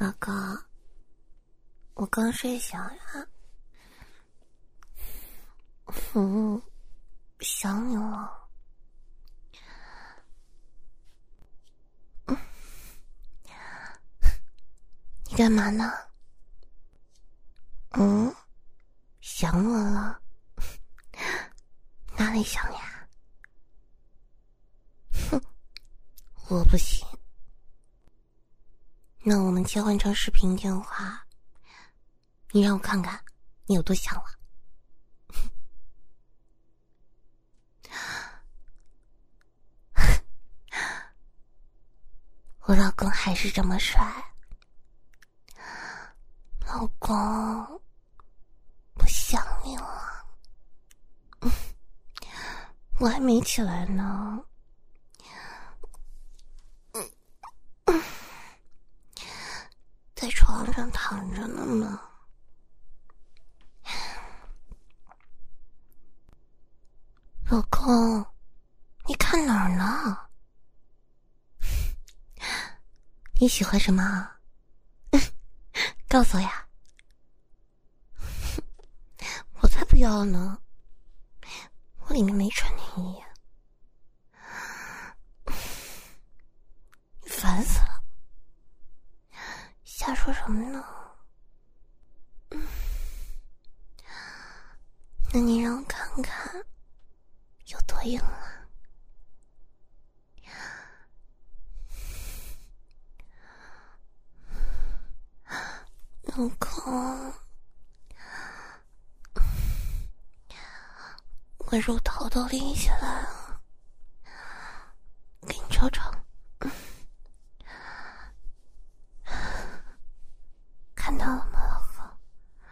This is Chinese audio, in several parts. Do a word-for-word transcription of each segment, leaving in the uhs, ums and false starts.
老公，我刚睡醒呀，嗯，想你了。嗯，你干嘛呢？嗯，想我了？哪里想呀？哼，我不行。那我们切换成视频电话，你让我看看你有多想我。我老公还是这么帅。老公，我想你了。嗯，我还没起来呢。嗯嗯，在床上躺着呢嘛。老公，你看哪儿呢？你喜欢什么？告诉我呀。我才不要呢，我里面没穿内衣。你烦死了，瞎说什么呢？嗯，那你让我看看有多硬啊。老公，我乳头都立起来了，给你瞅瞅。看到了吗，老公？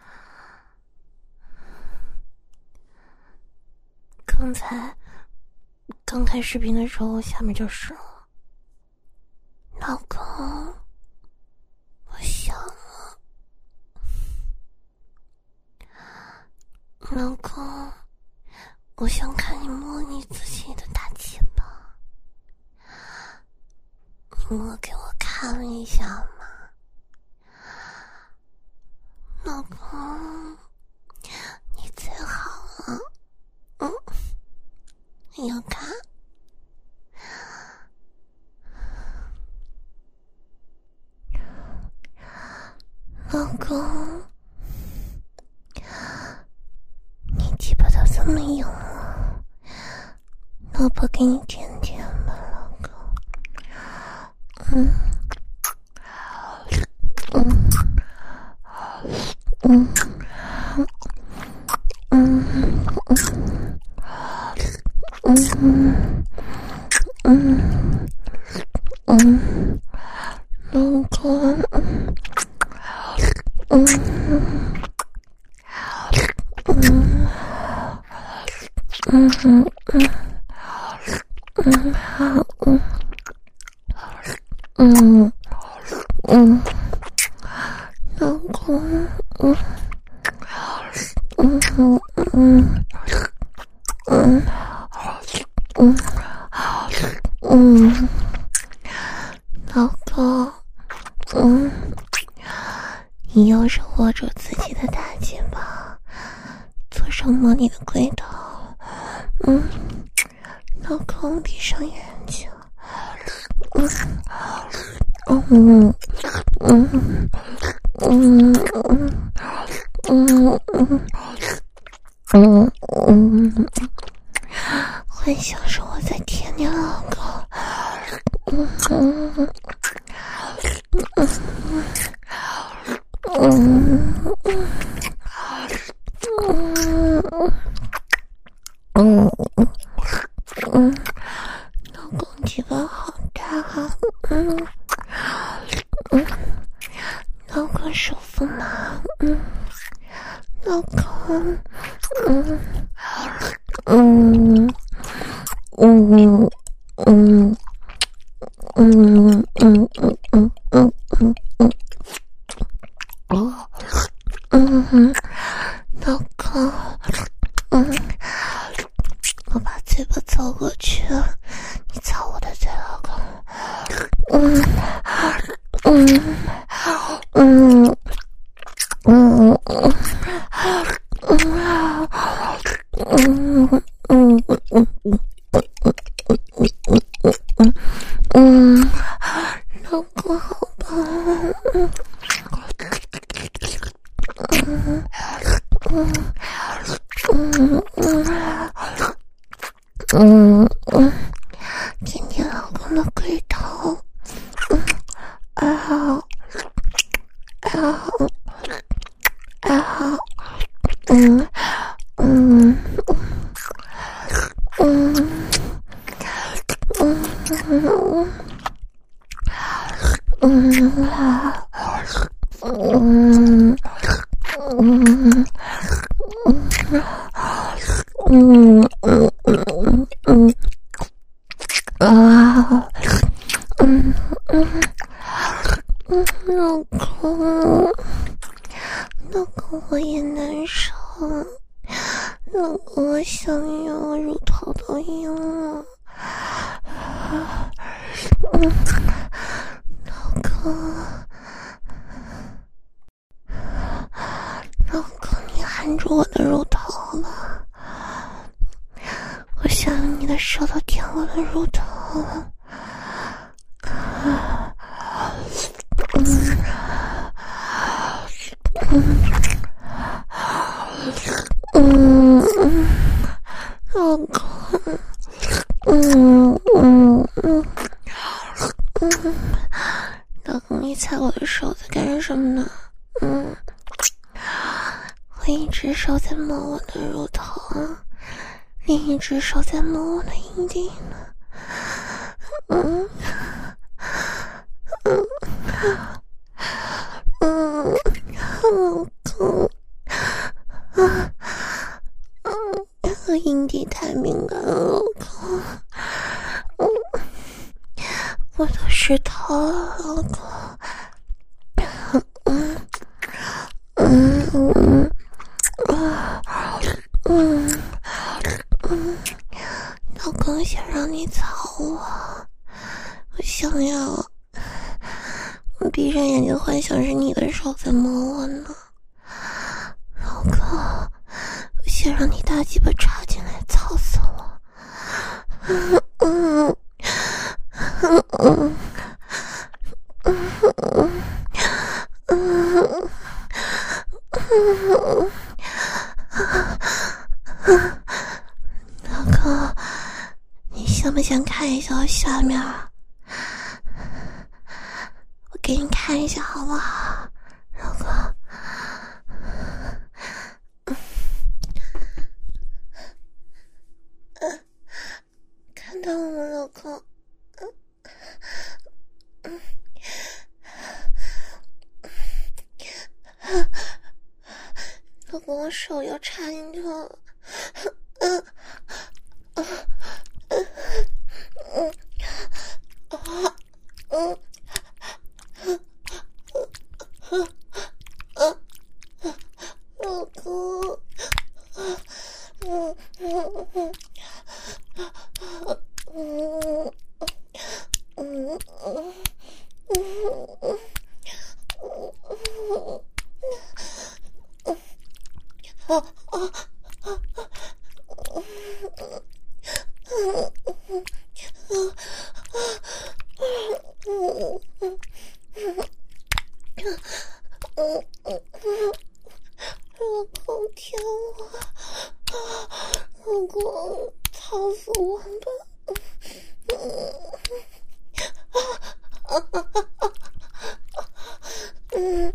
刚才刚开视频的时候，下面就是了。老公，我想了。老公，我想看你摸你自己的大鸡巴，你摸给我看一下嘛。老公，你最好了。嗯，你要看？老公，你鸡巴都这么硬了，老婆给你舔舔吧，老公。嗯嗯嗯嗯嗯嗯嗯，老公，嗯嗯嗯嗯嗯，好，嗯嗯嗯，老公，嗯嗯嗯嗯嗯嗯，老公，嗯，你右手握住自己的大鸡巴，左手摸你的龟头。嗯，老公，闭上眼睛。嗯嗯嗯嗯嗯嗯嗯，幻想是我在舔你老公。嗯嗯嗯嗯嗯，老公鸡巴好大啊！嗯嗯，老公舒服吗？嗯，老公，嗯嗯嗯嗯嗯嗯嗯嗯嗯嗯嗯哦嗯，老公，嗯，我把嘴巴凑过去，你操我的嘴，老公。嗯嗯公的龟头，嗯啊啊啊，嗯嗯嗯嗯嗯嗯啊嗯嗯嗯嗯嗯嗯啊嗯嗯嗯，老公，老公我也难受，老公我想要，乳头都硬了。嗯，老公，老公，你含住我的乳头了，我想用你的手都舔我的乳头了。嗯嗯嗯，老公，嗯嗯嗯嗯，老公，你踩我的手在干什么呢？嗯，我一只手在摸我的乳头，另一只手在摸我的阴蒂呢。嗯嗯嗯，老公，啊嗯，我阴蒂太敏感了，老公，嗯，我都湿透了，老公，嗯嗯嗯嗯嗯嗯，老公想让你操我，我想要，我闭上眼睛幻想是你的手在摸我呢，老公，我想让你大鸡巴插进来操死我，嗯嗯嗯嗯嗯嗯嗯嗯，老公，你想不想看一下我下面？我给你看一下好不好，老公？嗯，看到了吗，老公？嗯嗯嗯，老公，我手要插进去了。嗯嗯嗯嗯啊嗯嗯嗯嗯嗯，老公，嗯嗯嗯嗯嗯嗯嗯嗯。啊啊啊啊！老公舔我，老公操死我吧！嗯，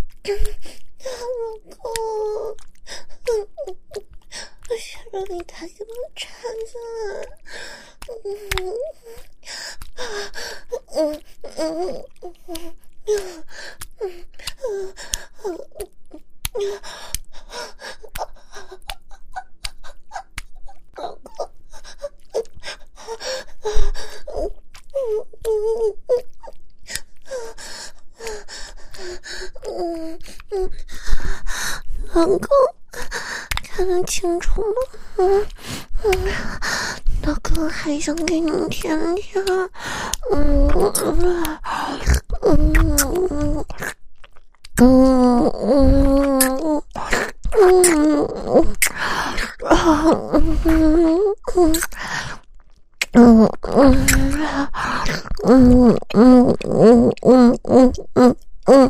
老公，我想让你大鸡巴插进来。嗯嗯嗯嗯嗯嗯嗯。老公，看得清楚吗？嗯嗯，老公还想给你舔舔。嗯嗯嗯嗯嗯嗯嗯嗯嗯嗯嗯嗯嗯嗯嗯。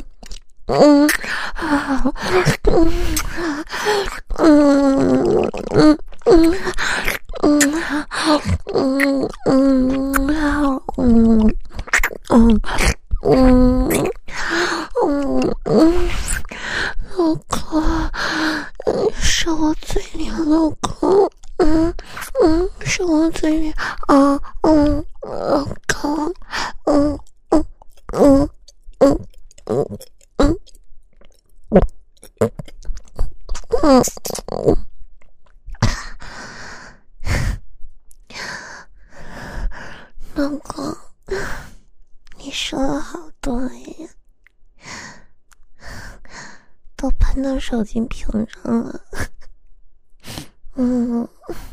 嗯啊嗯嗯嗯嗯嗯嗯嗯嗯嗯嗯嗯嗯，老公，嗯，是我嘴里，老公，嗯嗯，是我嘴里，啊嗯，老公，嗯嗯嗯嗯嗯嗯嗯嗯。老公，你说了好多呀，都喷到手机屏上了。嗯，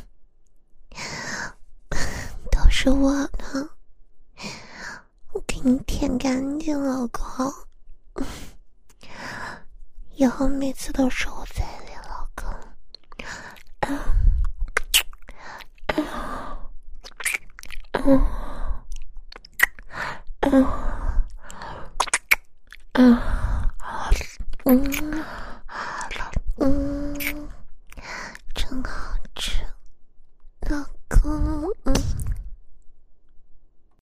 都是我的，我给你舔干净，老公。以后每次都是我嘴里，老公。嗯嗯嗯嗯嗯。